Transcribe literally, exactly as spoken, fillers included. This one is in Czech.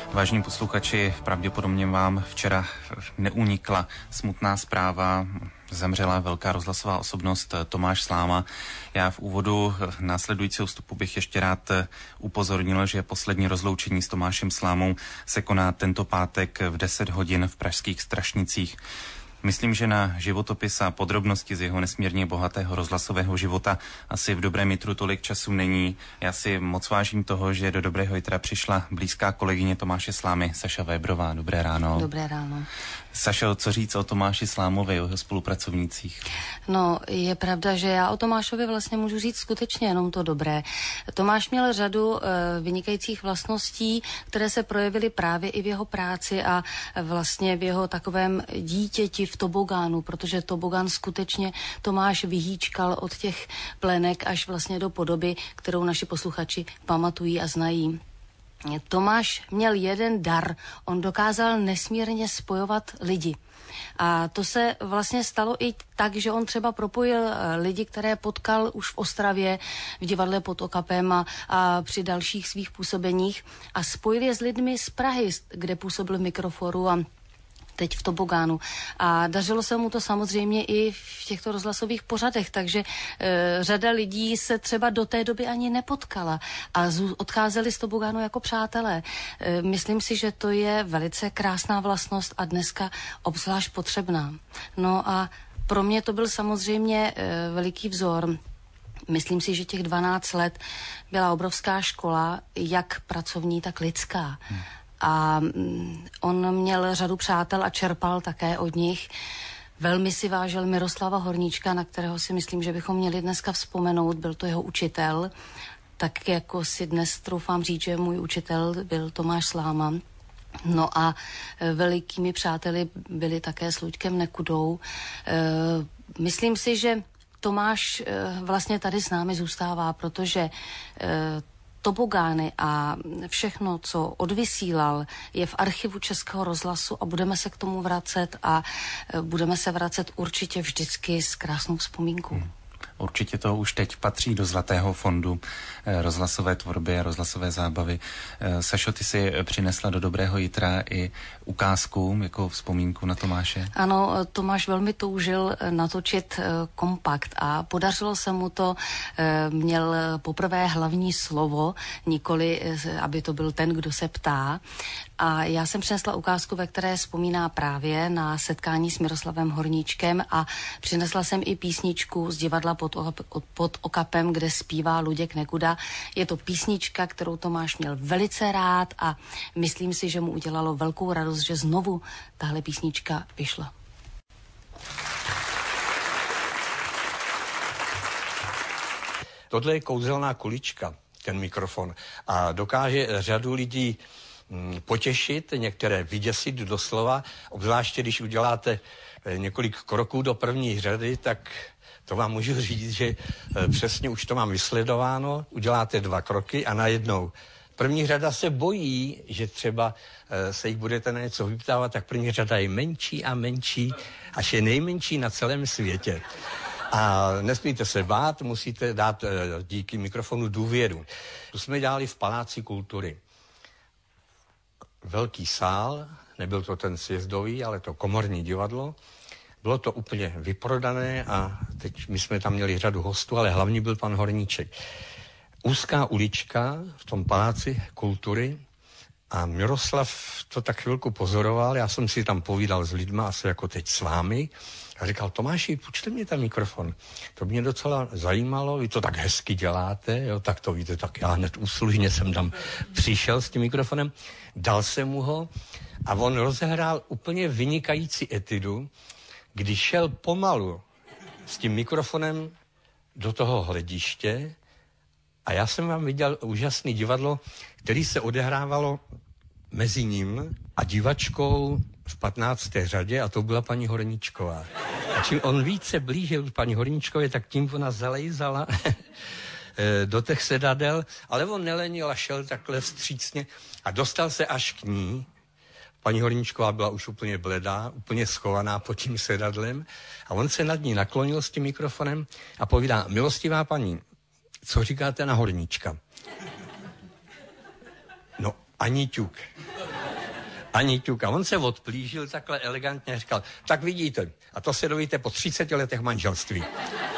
Vážení posluchači, pravděpodobně vám včera neunikla smutná zpráva. Zemřela velká rozhlasová osobnost Tomáš Sláma. Já v úvodu následujícího vstupu bych ještě rád upozornil, že poslední rozloučení s Tomášem Slámou se koná tento pátek v deset hodin v pražských Strašnicích. Myslím, že na životopis a podrobnosti z jeho nesmírně bohatého rozhlasového života asi v Dobrém jitru tolik času není. Já si moc vážím toho, že do Dobrého jitra přišla blízká kolegyně Tomáše Slámy, Saša Vébrová. Dobré ráno. Dobré ráno. Sašo, co říct o Tomáši Slámovi, o jeho spolupracovnících? No, je pravda, že já o Tomášovi vlastně můžu říct skutečně jenom to dobré. Tomáš měl řadu e, vynikajících vlastností, které se projevily právě i v jeho práci a vlastně v jeho takovém dítěti v tobogánu, protože tobogán skutečně Tomáš vyhýčkal od těch plenek až vlastně do podoby, kterou naši posluchači pamatují a znají. Tomáš měl jeden dar, on dokázal nesmírně spojovat lidi. A to se vlastně stalo i tak, že on třeba propojil lidi, které potkal už v Ostravě, v divadle pod Okapem a, a při dalších svých působeních a spojil je s lidmi z Prahy, kde působil v Mikroforu a teď v tobogánu. A dařilo se mu to samozřejmě i v těchto rozhlasových pořadech, takže e, řada lidí se třeba do té doby ani nepotkala a z, odcházeli z tobogánu jako přátelé. E, myslím si, že to je velice krásná vlastnost a dneska obzvlášť potřebná. No a pro mě to byl samozřejmě e, veliký vzor. Myslím si, že těch dvanáct let byla obrovská škola, jak pracovní, tak lidská. Hmm. A on měl řadu přátel a čerpal také od nich. Velmi si vážil Miroslava Horníčka, na kterého si myslím, že bychom měli dneska vzpomenout. Byl to jeho učitel. Tak jako si dnes troufám říct, že můj učitel byl Tomáš Sláma. No a velikými přáteli byli také s Luďkem Nekudou. Myslím si, že Tomáš vlastně tady s námi zůstává, protože tobogány a všechno, co odvysílal, je v archivu Českého rozhlasu a budeme se k tomu vracet a budeme se vracet určitě vždycky s krásnou vzpomínkou. Hmm. Určitě to už teď patří do zlatého fondu rozhlasové tvorby a rozhlasové zábavy. Sašo, ty si přinesla do Dobrého jitra i ukázku jako vzpomínku na Tomáše. Ano, Tomáš velmi toužil natočit kompakt a podařilo se mu to. Měl poprvé hlavní slovo, nikoli, aby to byl ten, kdo se ptá. A já jsem přinesla ukázku, ve které vzpomíná právě na setkání s Miroslavem Horníčkem a přinesla jsem i písničku z divadla pod, pod Okapem, kde zpívá Luděk Nekuda. Je to písnička, kterou Tomáš měl velice rád a myslím si, že mu udělalo velkou radost, že znovu tahle písnička vyšla. Tohle je kouzelná kulička, ten mikrofon, a dokáže řadu lidí potěšit, některé vyděsit doslova, obzvláště když uděláte několik kroků do první řady, tak to vám můžu říct, že přesně už to mám vysledováno, uděláte dva kroky a najednou první řada se bojí, že třeba se jich budete na něco vyptávat, tak první řada je menší a menší, až je nejmenší na celém světě. A nesmíte se bát, musíte dát díky mikrofonu důvěru. To jsme dělali v Paláci kultury. Velký sál, nebyl to ten sjezdový, ale to komorní divadlo. Bylo to úplně vyprodané a teď my jsme tam měli řadu hostů, ale hlavní byl pan Horníček. Úzká ulička v tom Paláci kultury a Miroslav to tak chvilku pozoroval, já jsem si tam povídal s lidma, asi jako teď s vámi, a říkal, Tomáši, půjčte mě ten mikrofon. To mě docela zajímalo, vy to tak hezky děláte, jo, tak to víte, tak já hned úslužně jsem tam přišel s tím mikrofonem, dal jsem mu ho a on rozehrál úplně vynikající etidu, když šel pomalu s tím mikrofonem do toho hlediště a já jsem vám viděl úžasný divadlo, který se odehrávalo mezi ním a divačkou v patnácté řadě a to byla paní Horníčková. A čím on více blížil paní Horníčkové, tak tím ona zalejzala do těch sedadel, ale on nelenil a šel takhle vstřícně a dostal se až k ní. Paní Horníčková byla už úplně bledá, úplně schovaná pod tím sedadlem a on se nad ní naklonil s tím mikrofonem a povídá, milostivá paní, co říkáte na Horníčka? No, ani ťuk. Ani ťuka. On se odplížil takhle elegantně a říkal, tak vidíte, a to se dovíte po třiceti letech manželství.